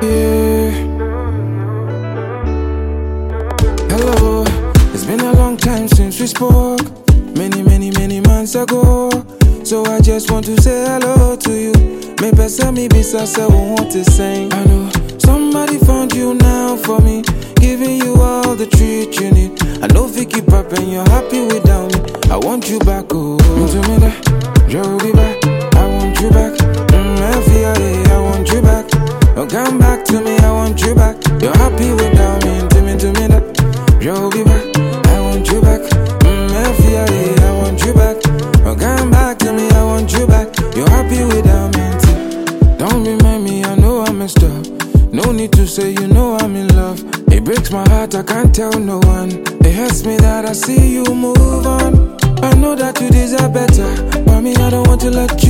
Yeah. Hello, it's been a long time since we spoke. Many months ago. So I just want to say hello to you. Maybe send me besides I won't want to sing. I know somebody found you now for me, giving you all the treat you need. I know if you keep up and you're happy without me, I want you back, oh. To me that, you'll be back. I want you back. I want you back. Oh, come back to me, I want you back. You're happy without me, to me that, you'll be back. I want you back. I want you back. Oh, come back to me, I want you back. You're happy without me, don't remind me, I know I messed up. No need to say you know I'm in love. It breaks my heart, I can't tell no one. It hurts me that I see you move on. I know that you deserve better, but me I don't want to let